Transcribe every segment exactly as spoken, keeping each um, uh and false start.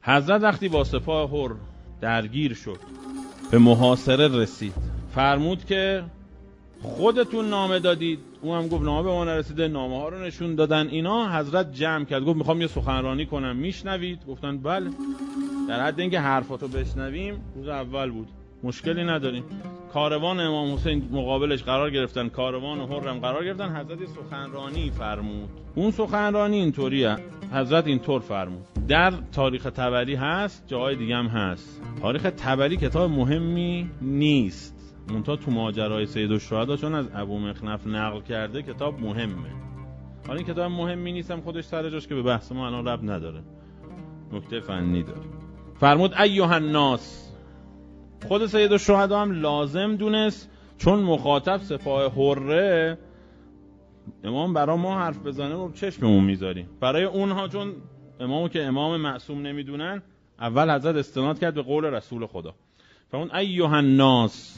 حضرت وقتی با سپاه حر درگیر شد، به محاصره رسید، فرمود که خودتون نامه دادید. او هم گفت نامه به ما نرسیده، نامه ها رو نشون دادن. اینا حضرت جمع کرد، گفت میخوام یه سخنرانی کنم، میشنوید؟ گفتن بله. در حد اینکه حرفاتو بشنویم روز اول بود، مشکلی نداریم. کاروان امام حسین مقابلش قرار گرفتن، کاروان حرم قرار گرفتن. حضرت یه سخنرانی فرمود. اون سخنرانی اینطوریه، حضرت اینطور فرمود. در تاریخ طبری هست، جای دیگه هم هست. تاریخ طبری کتاب مهمی نیست، منتها تو ماجرای سیدالشهدا چون از ابو مخنف نقل کرده کتاب مهمه. حالا این کتاب مهمی نیستم خودش سر جاش که به بحث ما الان ربط نداره، نکته فنی داره. فرمود ایها الناس. خود سیدالشهدا هم لازم دونست چون مخاطب سپاه حره، امام برای ما حرف بزنه رو چشممون میذاریم. برای اونها چون امامو که امام معصوم نمیدونن، اول حضرت استناد کرد به قول رسول خدا. فرمود ایها الناس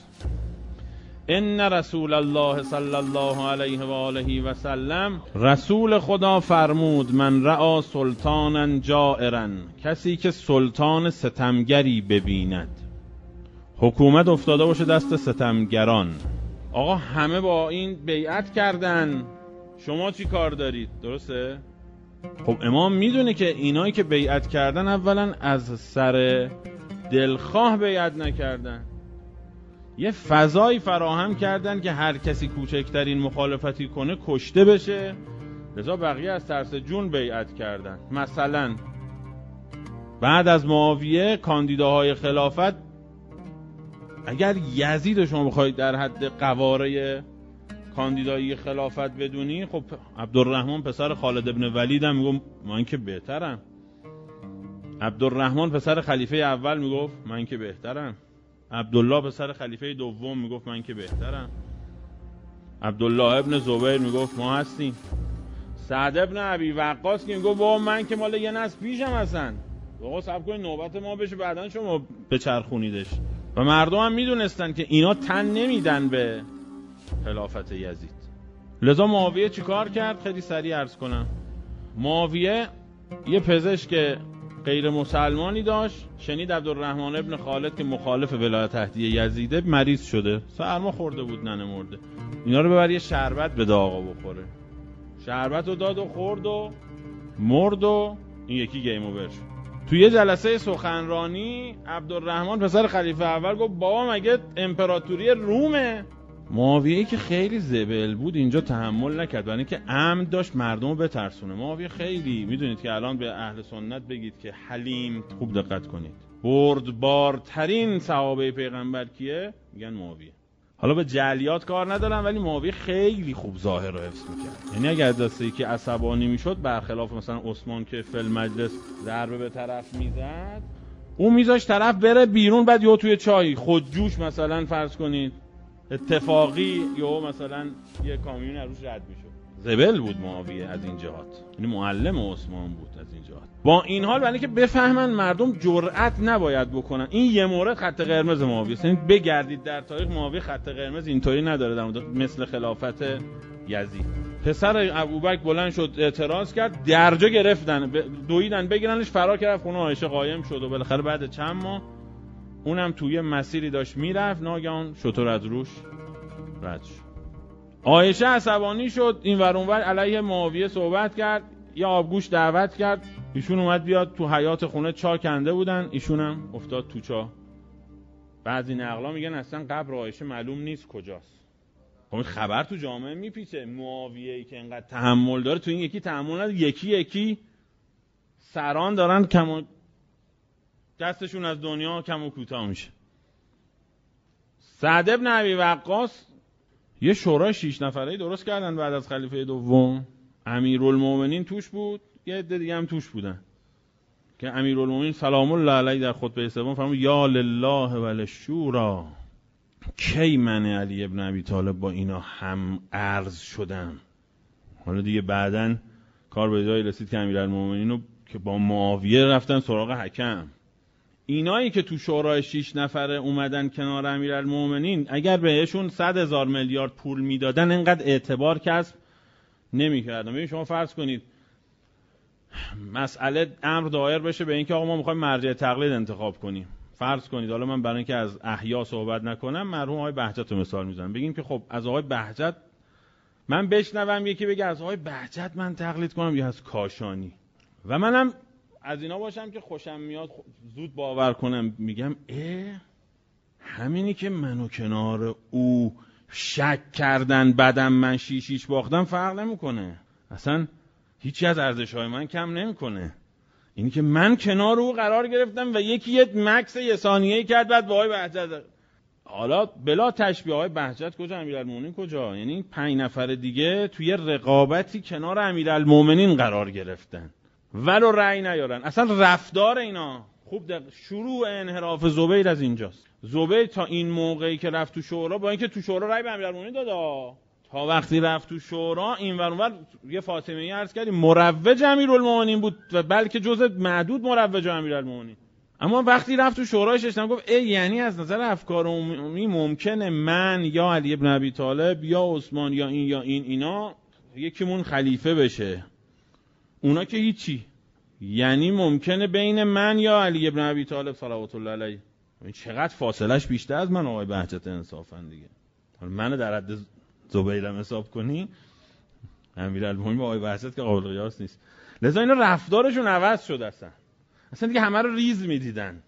ان رسول الله صلی الله علیه و آله و سلم، رسول خدا فرمود من رأى سلطانا جائرا، کسی که سلطان ستمگری ببیند. حکومت افتاده باشه دست ستمگران. آقا همه با این بیعت کردن، شما چی کار دارید؟ درسته؟ خب امام میدونه که اینایی که بیعت کردن اولا از سر دلخواه بیعت نکردن، یه فضایی فراهم کردن که هر کسی کوچکترین مخالفتی کنه کشته بشه، لذا بقیه از ترس جون بیعت کردن. مثلا بعد از معاویه کاندیداهای خلافت، اگر یزید شما بخواید در حد قواره کاندیدایی خلافت بدونی، خب عبدالرحمن پسر خالد ابن ولید هم میگفت من که بهترم. عبدالرحمن پسر خلیفه اول میگفت من که بهترم. عبدالله پسر خلیفه دوم میگفت من که بهترم. عبدالله ابن زبیر میگفت ما هستیم. سعد ابن ابی وقاص که میگفت بابا من که مال یه نسل پیشم هستن، بابا صبر کنید نوبت ما بشه بعدن شما بچرخونیدش. و مردم هم میدونستن که اینا تن نمیدن به خلافت یزید. لذا معاویه چیکار کرد؟ خیلی سریع عرض کنم. معاویه یه پزشک غیر مسلمانی داشت، شنید عبدالرحمن ابن خالد که مخالف ولایت عهدی یزیده مریض شده، سرما خورده بود ننه مرده، اینا رو ببر یه شربت بده آقا بخوره. شربت رو داد و خورد و مرد و این یکی گیم اوور شد. توی یه جلسه سخنرانی عبدالرحمن پسر خلیفه اول گفت بابا مگه امپراتوری رومه؟ معاویه که خیلی زبل بود اینجا تحمل نکرد، برای اینکه عمد داشت مردم رو بترسونه. معاویه خیلی، میدونید که الان به اهل سنت بگید که حلیم، خوب دقت کنید، بردبارترین صحابه پیغمبر کیه؟ میگن معاویه. حالا به جعلیات کار ندارم، ولی معاویه خیلی خوب ظاهر رو حفظ میکرد. یعنی اگر دسته که عصبانی میشد، برخلاف مثلا عثمان که فی المجلس ضربه به طرف میزد، اون میذاش طرف بره بیرون، بعد یا توی چای خودجوش مثلا فرض کنید اتفاقی یا مثلا یه کامیون روش رد میشد. زبل بود معاویه از این جهات، یعنی معلم عثمان بود از این جهات. با این حال برای اینکه بفهمن مردم جرأت نباید بکنن، این یه مورد خط قرمز معاویه است. یعنی بگردید در تاریخ معاویه خط قرمز اینطوری نداره در مورد مثل خلافت یزید. پسر ابوبکر بلند شد اعتراض کرد، درجا گرفتن، دویدن بگیرنش، فرار کرد خونه عایشه قایم شد و بالاخره بعد چند ماه اونم توی مسیری داشت میرفت، ناگهان شتر از روش رد شد. عایشه عصبانی شد، این ور اون ور علیه معاویه صحبت کرد، یا آبگوش دعوت کرد، ایشون اومد بیاد تو حیاط خونه، چا کنده بودن، ایشون هم افتاد تو چا. بعضی نقلا میگن اصلا قبر عایشه معلوم نیست کجاست. خب خبر تو جامعه میپیچه، معاویه‌ای که اینقدر تحمل داره تو این یکی تحمل نداره، یکی یکی سران دارن کم و دستشون از دنیا کم و کوتاه میشه. سعد ابن ابی وقاص یه شورای شیش نفره‌ای درست کردن بعد از خلیفه دوم، امیرالمومنین توش بود، یه عده دیگه هم توش بودن که امیرالمومنین سلام الله علیه در خطبه سوم فرمود یا لله وللشورا، کی من علی ابن ابی طالب با اینا هم عرض شدم. حالا دیگه بعدن کار به جایی رسید که امیرالمومنین رو که با معاویه رفتن سراغ حکم. اینایی که تو شورای شیش نفره اومدن کنار امیرالمومنین، اگر بهشون صد هزار میلیارد پول میدادن انقدر اعتبار کسب نمیکردن. ببین شما فرض کنید مسئله امر دایر بشه به اینکه آقا ما میخوایم مرجع تقلید انتخاب کنیم. فرض کنید حالا من برای اینکه از احیا صحبت نکنم مرحوم آقای بهجت رو مثال میزنم، بگیم که خب از آقای بهجت من بشنوم یکی بگه از آقای بهجت من تقلید کنم یا از کاشانی، و منم از اینا باشم که خوشم میاد زود باور کنم، میگم اه همینی که منو کنار او شک کردن بعدم من شیشیش باختم فرق نمیکنه، اصلا هیچی از ارزش‌های من کم نمیکنه. اینی که من کنار او قرار گرفتم و یکی یه مکس یه ثانیه‌ای کرد بعد با آقای بهجت، حالا بلا تشبیه آقای بهجت کجا امیرالمومنین کجا، یعنی پنج نفر دیگه توی رقابتی کنار امیرالمومنین قرار گرفتن ولو رأی نیارن. اصلا رفتار اینا خوب دق... شروع انحراف زبیر از اینجاست. زبیر تا این موقعی که رفت تو شورا، با اینکه تو شورا رأی به امیرالمومنین داد، تا وقتی رفت تو شورا این ور اونور یه فاطمیه عرض کردیم مروج امیرالمومنین بود و بلکه جزء معدود مروج امیرالمومنین، اما وقتی رفت تو شورایش اشتم گفت ای یعنی از نظر افکار عمومی ممکنه من یا علی ابن ابی طالب یا عثمان یا این یا این اینا یکیمون خلیفه بشه، اونا که هیچی، یعنی ممکنه بین من یا علی ابن ابی طالب صلوات الله علیه. چقدر فاصلش بیشتر از من آقای بهجت انصافا دیگه. منو در حد زبیرم حساب کنی، امیرالمومنین با آقای بهجت که قابل قیاس نیست. لذا اینا رفتارشون عوض شد، اصلا اصلا دیگه همه رو ریز میدیدن.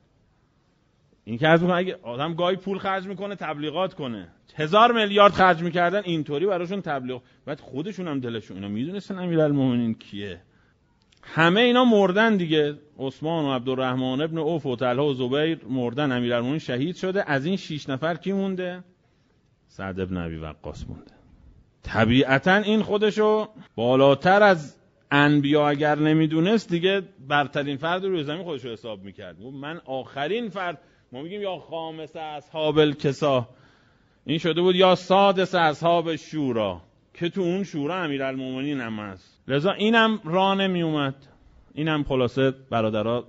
این که عرض میکنه اگه آدم گاهی پول خرج میکنه تبلیغات کنه، هزار میلیارد خرج میکردن اینطوری براشون تبلیغ، بعد خودشون هم دلشون اینا میدونستن امیرالمومنین کیه. همه اینا مردن دیگه، عثمان و عبدالرحمن ابن عوف و طلحه و زبیر مردن، امیرالمومنین شهید شده. از این شش نفر کی مونده؟ سعد ابن ابی وقاص مونده. طبیعتا این خودشو بالاتر از انبیا اگر نمیدونست دیگه برترین فرد روی زمین خودشو حساب میکرد. من آخرین فرد، ما میگیم یا خامس اصحاب الکسا، این شده بود یا سادس اصحاب شورا که تو اون شورا امیرالمومنین هم هست. لذا اینم راه نمی اومد. اینم خلاصه برادرها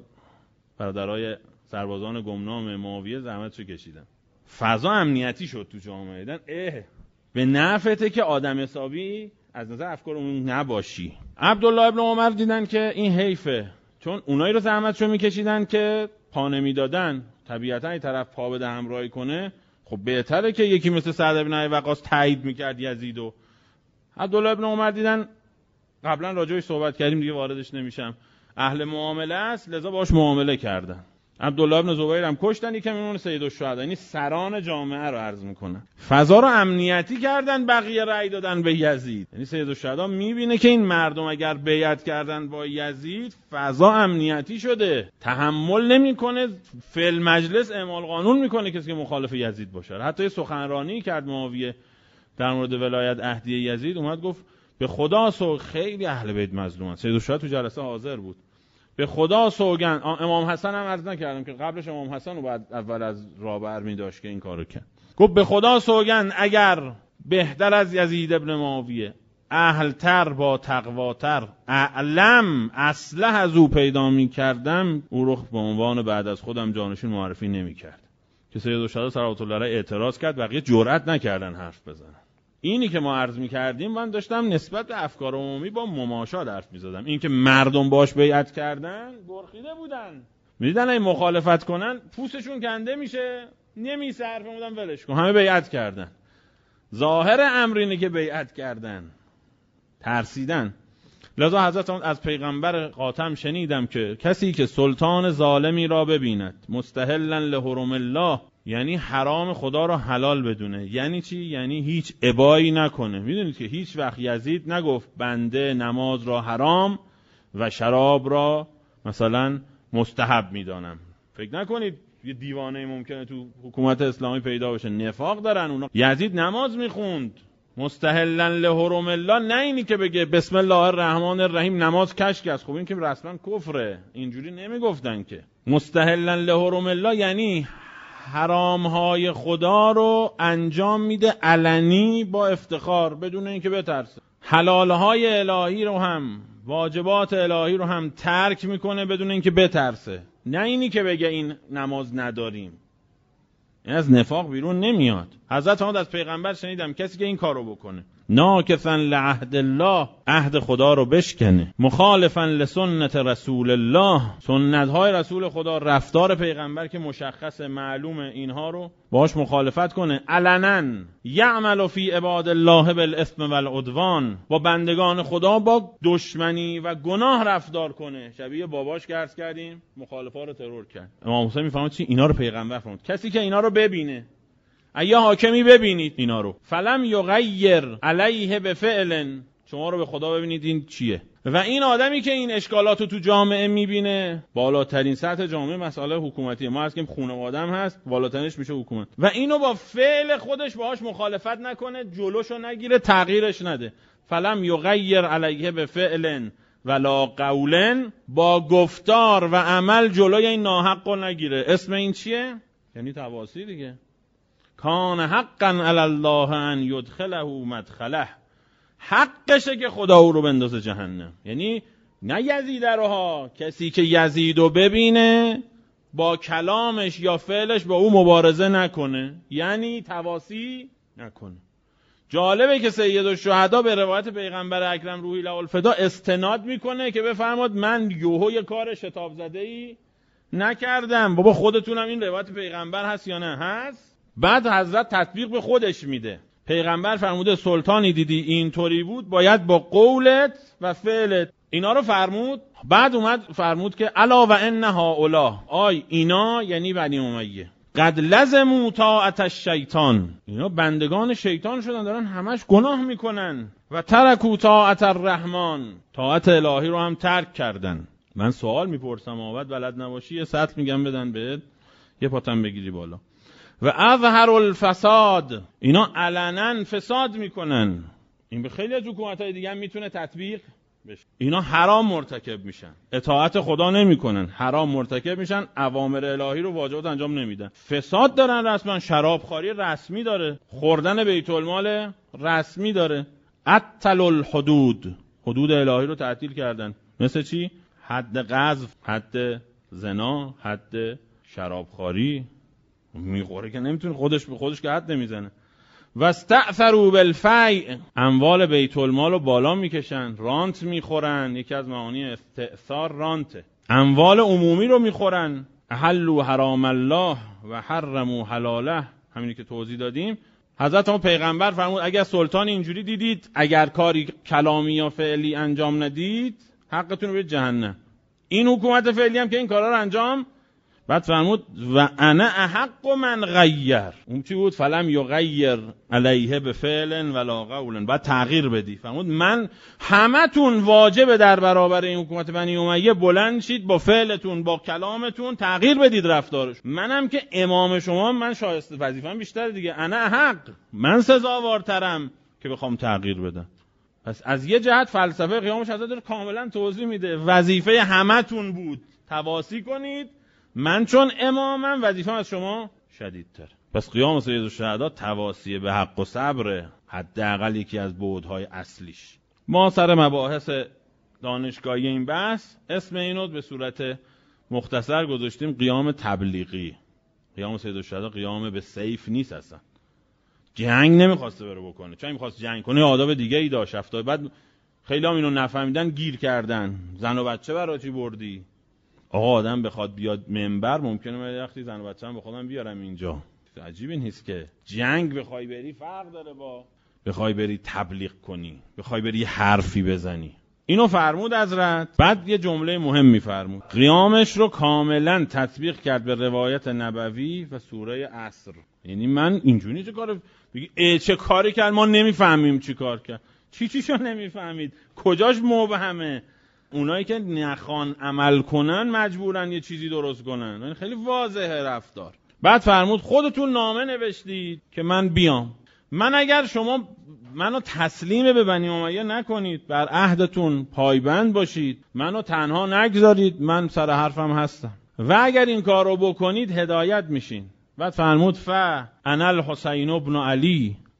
برادرای سربازان گمنام معاویه زحمتشو کشیدن. فضا امنیتی شد تو جامعه. دیدن اه به نفعته که آدم حسابی از نظر افکار اون نباشی. عبدالله ابن عمر دیدن که این حیفه، چون اونایی رو زحمتشو میکشیدن که پا نمیدادن، طبیعتا این طرف پا بده همراهی کنه، خب بهتره که یکی مثل سعد ابن ابی وقاص تایید میکرد یزیدو. عبدالله ابن عمر دیدن، قبلا راجعش صحبت کردیم دیگه واردش نمیشم، اهل معامله است، لذا باش معامله کردن. عبدالله ابن زبیر هم کشتن، یکم میمونه سید الشهدا، یعنی سران جامعه رو عرض میکنن. فضا رو امنیتی کردن، بقیه رأی دادن به یزید. یعنی سید الشهدا میبینه که این مردم اگر بیعت کردن با یزید فضا امنیتی شده، تحمل نمیکنه، فی مجلس اعمال قانون میکنه کسی که مخالف یزید باشه. حتی سخنرانی کرد معاویه در مورد ولایت عهدی یزید، اومد گفت به خدا سو خیلی اهل بیت مظلومن. سید الشهدا تو جلسه حاضر بود. به خدا سوگند، امام حسن هم عرض نکردم که قبلش امام حسن رو بعد اول از راه برمی داشت که این کارو کرد. گفت به خدا سوگند اگر بهتر از یزید ابن معاویه، اهلتر، با تقواتر، اعلم، اصلح از او پیدا می کردم، او رو به عنوان بعد از خودم جانشین معرفی نمی کرد. که سید الشهدا صلوات الله علیه اعتراض کرد، بقیه جرئت نکردن حرف بزنن. اینی که ما عرض می‌کردیم، من داشتم نسبت به افکار عمومی با مماشات حرف می‌زدم. این که مردم باش بیعت کردن گرخیده بودن، می‌دیدن این مخالفت کنن پوستشون کنده میشه، نمی‌سه حرف بودن ولش کن، همه بیعت کردن. ظاهر امر اینه که بیعت کردن، ترسیدن. لذا حضرت از پیغمبر خاتم شنیدم که کسی که سلطان ظالمی را ببیند مستحلا لحرم الله، یعنی حرام خدا را حلال بدونه. یعنی چی؟ یعنی هیچ ابایی نکنه. میدونید که هیچ وقت یزید نگفت بنده نماز را حرام و شراب را مثلا مستحب میدانم. فکر نکنید یه دیوانه ممکنه تو حکومت اسلامی پیدا بشه، نفاق دارن اونا. یزید نماز میخوند مستحلا لحرم الله، نه اینی که بگه بسم الله الرحمن الرحیم نماز کشک است. خب این که رسما کفره، اینجوری نمیگفتن که. مستحلا لحرم الله یعنی حرامهای خدا رو انجام میده علنی با افتخار بدون اینکه بترسه. حلالهای الهی رو هم، واجبات الهی رو هم ترک میکنه بدون اینکه بترسه. نه اینی که بگه این نماز نداریم. این از نفاق بیرون نمیاد. حضرت محمد از پیغمبر شنیدم کسی که این کارو بکنه ناکثا لعهد الله، عهد خدا رو بشکنه، مخالفا لسنت رسول الله، سنت های رسول خدا، رفتار پیغمبر که مشخص معلومه، اینها رو باهاش مخالفت کنه، علنا یعمل فی عباد الله بالاثم والعدوان، با بندگان خدا با دشمنی و گناه رفتار کنه، شبیه باباش که عرض کردیم مخالفا رو ترور کرد. امام حسین میفهمه چی؟ اینا رو پیغمبر فرمود کسی که اینا رو ببینه، اگه حاکمی ببینید اینا رو، فلم یغیر علیه بفعل، شما رو به خدا ببینید این چیه، و این آدمی که این اشکالات رو تو جامعه میبینه، بالاترین سطح جامعه مسئله حکومتی، ما از که خانواده هم هست، بالاترینش میشه حکومت، و اینو با فعل خودش باهاش مخالفت نکنه، جلوشو نگیره، تغییرش نده. فلم یغیر علیه بفعل ولا قول، با گفتار و عمل جلوی این ناحق رو نگیره. اسم این چیه؟ یعنی تواسی دیگه. کان حقا علی الله ان یدخله مدخله، حقشه که خدا او رو بندازه جهنم. یعنی نه یزید رو ها، کسی که یزید رو ببینه با کلامش یا فعلش با او مبارزه نکنه، یعنی تواسی نکنه. جالبه که سید الشهدا به روایت پیغمبر اکرم روحی له الفدا استناد میکنه که بفرماد من یوهو یه کار شتاب زده ای نکردم. بابا خودتونم این روایت پیغمبر هست یا نه؟ هست. بعد حضرت تطبیق به خودش میده. پیغمبر فرموده سلطانی دیدی اینطوری بود، باید با قولت و فعلت اینا رو فرمود. بعد اومد فرمود که الا و ان هؤلاء، آی اینا یعنی بنی امیه، قد لزموا طاعت الشیطان، اینا بندگان شیطان شدن، دارن همش گناه میکنن، و ترکوا طاعت الرحمن، طاعت الهی رو هم ترک کردن. من سوال میپرسم، آبد بلد نباشی یه سطر میگم بدن بهت، یه پاتم بگیری بالا. و اظهر الفساد، اینا علنا فساد میکنن. این به خیلی از حکومت‌های دیگه هم میتونه تطبیق بشه. اینا حرام مرتکب میشن، اطاعت خدا نمیکنن، حرام مرتکب میشن، اوامر الهی رو واجبات انجام نمیدن، فساد دارن رسما، شرابخواری رسمی داره، خوردن بیت المال رسمی داره، عطل الحدود، حدود الهی رو تعطیل کردن. مثل چی؟ حد قذف، حد زنا، حد شرابخواری. میخوره که نمیتونه، خودش به خودش که حد نمیزنه. و استأثروا بالفیء، اموال بیت المال رو بالا میکشن، رانت میخورن. یکی از معانی استئثار رانته. اموال عمومی رو میخورن. احلوا حرام الله و حرموا حلاله، همینی که توضیح دادیم. حضرت ما پیغمبر فرمود اگر سلطان اینجوری دیدید، اگر کاری کلامی یا فعلی انجام ندید، حقتون رو به جهنم. این حکومت فعلی هم که این کارا رو انجام، بعد فرمود و انا احق من غیر، اون چی بود؟ فلم یغیر علیه بفعل ولا قول، بعد تغییر بدی. فرمود من همتون واجب در برابر این حکومت بنی امیه بلند شید، با فعلتون با کلامتون تغییر بدید رفتارش. منم که امام شما، من شایسته وظیفه‌ام بیشتر دیگه، انا حق، من سزاوارترم که بخوام تغییر بدم. پس از یه جهت فلسفه قیامش حضرت داره کاملا توضیح میده، وظیفه همتون بود تواسی کنید، من چون امامم وظیفه‌ام از شما شدیدتر. پس قیام سید الشهدا تواسی به حق و صبر، حداقل یکی از بعدهای اصلیش. ما سر مباحث دانشگاهی این بحث اسم اینو به صورت مختصر گذاشتیم قیام تبلیغی. قیام سید الشهدا قیام به سیف نیست، اصلا جنگ نمیخواسته بره بکنه. چون میخواست جنگ کنه آداب دیگه ای داشت. افتاد بعد خیلی هم اینو نفهمیدن، گیر کردن. زن و بچه برای چی بردی؟ آقا آدم بخواد بیاد منبر، ممکنه من وقتی زن و بچه‌ام به خودم بیارم اینجا. عجیب نیست که جنگ بخوای بری فرق داره با بخوای بری تبلیغ کنی، بخوای بری حرفی بزنی. اینو فرمود حضرت. بعد یه جمله مهم میفرمود، قیامش رو کاملا تطبیق کرد به روایت نبوی و سوره عصر. یعنی من اینجوری چه کار بگی ای چه کاری کرد ما نمیفهمیم چی کار کرد، چی چیشو نمیفهمید، کجاش مبهمه. اونایی که نخوان عمل کنن مجبورن یه چیزی درست کنن. این خیلی واضحه رفتار. بعد فرمود خودتون نامه نوشتید که من بیام، من اگر شما منو تسلیم به بنی امیه نکنید، بر عهدتون پایبند باشید، منو تنها نگذارید، من سر حرفم هستم، و اگر این کار رو بکنید هدایت میشین. بعد فرمود ف انا الحسین ابن علی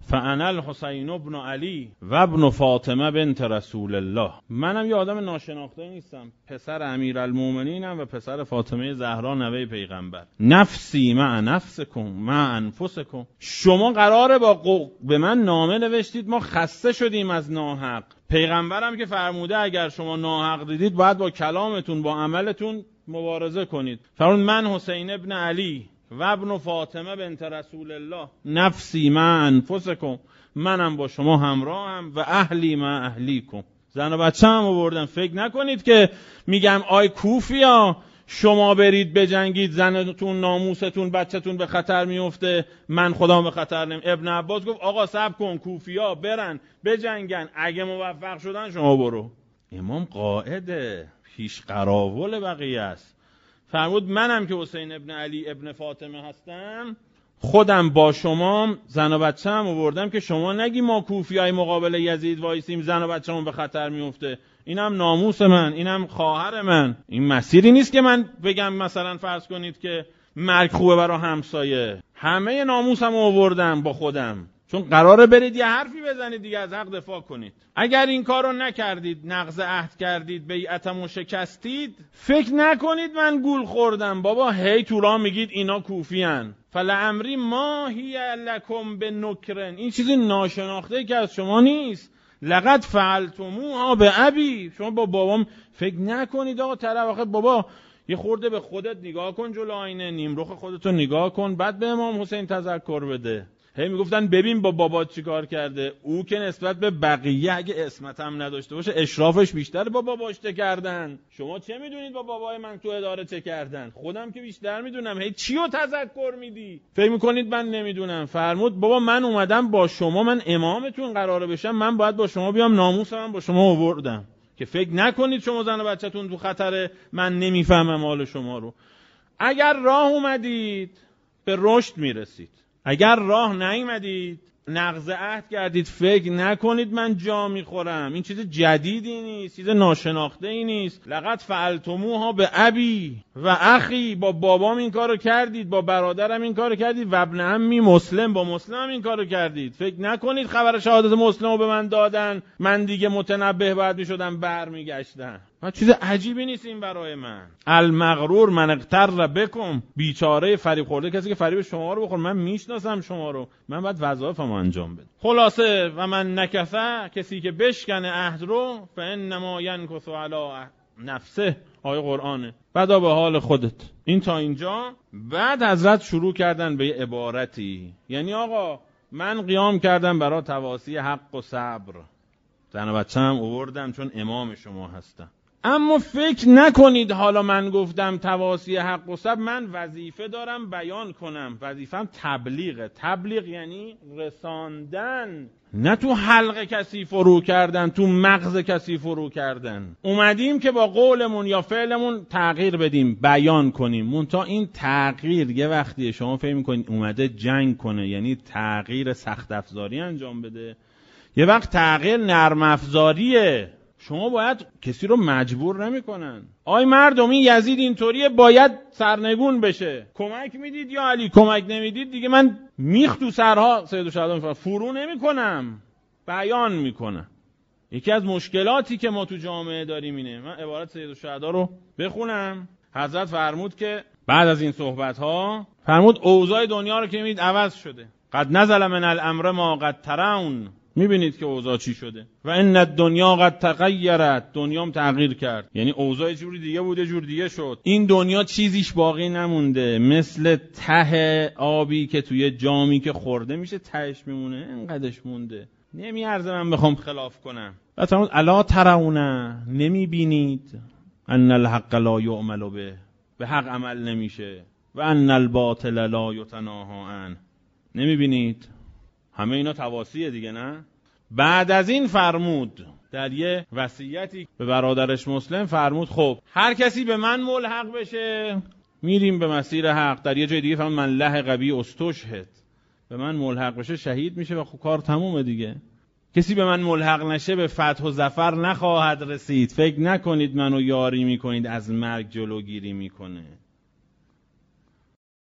فانا الحسین ابن علی و ابن فاطمه بنت رسول الله. منم یه آدم ناشناخته نیستم، پسر امیرالمومنینم و پسر فاطمه زهرا نوه پیغمبر. نفسی مع نفسکم مع انفسکم. شما قراره با قو... به من نامه نوشتید ما خسته شدیم از ناحق. پیغمبرم که فرموده اگر شما ناحق دیدید باید با کلامتون با عملتون مبارزه کنید. فرمود من حسین ابن علی و ابن فاطمه بنت رسول الله نفسی مع انفسکم، منم با شما همراهم و اهلی مع اهلیکم. زن و بچه هم آوردن. فکر نکنید که میگم آی کوفیا شما برید بجنگید زنتون ناموستون بچه‌تون به خطر میفته من خودم به خطر نمی. ابن عباس گفت آقا صبر کن، کوفیا برن بجنگن، اگه موفق شدن شما برو. امام قائده، پیش قراول بقیه است. فرمود منم که حسین ابن علی ابن فاطمه هستم خودم با شما زن و بچه هم آوردم که شما نگی ما کوفیای مقابل یزید وایسیم زن و بچه هم به خطر میفته. اینم ناموس من، اینم خواهر من. این مسیری نیست که من بگم مثلا فرض کنید که مرگ خوبه برای همسایه. همه ناموسم آوردم با خودم، چون قراره برید یه حرفی بزنید دیگه، از حق دفاع کنید. اگر این کارو نکردید، نقض عهد کردید، بیعتمو شکستید، فکر نکنید من گول خوردم. بابا هی تو راه میگید اینا کوفیان. فلعمری ما هی لکم بنکرن. این چیزی ناشناخته که از شما نیست. لقد فعلتموها به ابی. شما با بابام فکر نکنید آقا طرف آخه بابا یه خورده به خودت نگاه کن، جلو آینه نیمرخ خودتو نگاه کن، بعد به امام حسین تذکر بده. هی میگفتن ببین با بابات چی کار کرده. او که نسبت به بقیه اگه اسمت هم نداشته باشه اشرافش بیشتر با باباش چه کردن. شما چه میدونید با بابای من تو اداره چه کردن؟ خودم که بیشتر میدونم. هی چی رو تذکر میدی؟ فکر میکنید من نمیدونم؟ فرمود بابا من اومدم با شما، من امامتون قراره بشم، من باید با شما بیام، ناموسم با شما آوردم که فکر نکنید شما زن و بچه‌تون تو خطره من نمیفهمم حال شما رو. اگر راه اومدید به رشد میرسید، اگر راه نیامدید نقض عهد کردید، فکر نکنید من جا میخورم. این چیز جدیدی نیست، چیز ناشناخته ای نیست. لقد فعلتموها به ابی و اخی. با بابام این کارو کردید، با برادرم این کارو کردید، و ابن عمی مسلم با مسلم این کارو کردید. فکر نکنید خبر شهادت مسلمو به من دادن من دیگه متنبه باید میشدم برمیگشتم. ما چیز عجیبی نیست این برای من. المغرور من اغتر بکم. بیچاره فریب خورده کسی که فریب شما رو بخور. من میشناسم شما رو، من باید وظایفمو انجام بدم. خلاصه و من نکثه، کسی که بشکنه عهد رو، فانما ینکث علی نفسه. آیه قرآنه. بعدا به حال خودت. این تا اینجا. بعد حضرت شروع کردن به یه عبارتی، یعنی آقا من قیام کردم برای تواسی حق و صبر، زن و بچه هم آوردم چون امام شما هستم. اما فکر نکنید حالا من گفتم تواسی حق و صبر من وظیفه دارم بیان کنم. وظیفم تبلیغه. تبلیغ یعنی رساندن، نه تو حلق کسی فرو کردن، تو مغز کسی فرو کردن. اومدیم که با قولمون یا فعلمون تغییر بدیم، بیان کنیم. منتها این تغییر یه وقتیه شما فکر می‌کنید اومده جنگ کنه، یعنی تغییر سخت افزاری انجام بده. یه وقت تغییر نرم افزاریه. شما باید کسی رو مجبور نمی کنن. آی مردم این یزید اینطوریه باید سرنگون بشه، کمک میدید یا علی؟ کمک نمیدید دیگه من میخ تو سرها سید الشهدا فرو نمی کنم، بیان میکنم. یکی از مشکلاتی که ما تو جامعه داریم اینه. من عبارت سید الشهدا رو بخونم. حضرت فرمود که بعد از این صحبت ها فرمود اوضاع دنیا رو که میبینید عوض شده. قد نزل من الامر ما قد ترون. میبینید که اوضاع چی شده. و ان الدنیا قد تغیرت. دنیام تغییر کرد، یعنی اوضاع جوری دیگه بوده جور دیگه شد. این دنیا چیزیش باقی نمونده، مثل ته آبی که توی جامی که خورده میشه تهش میمونه، اینقدرش مونده. نمیارزه من بخوام خلاف کنم. مثلا الا ترونه، نمیبینید ان الحق لا یعمل به، به حق عمل نمیشه. و ان الباطل لا یتناهی عنه، نمیبینید؟ همه اینا تواسیه دیگه، نه؟ بعد از این فرمود در یه وصیتی به برادرش مسلم فرمود خب هر کسی به من ملحق بشه میریم به مسیر حق. در یه جای دیگه فرمود من لحق بی استشهد، به من ملحق بشه شهید میشه و خب کار تمومه دیگه. کسی به من ملحق نشه به فتح و ظفر نخواهد رسید. فکر نکنید منو یاری میکنید از مرگ جلوگیری میکنه.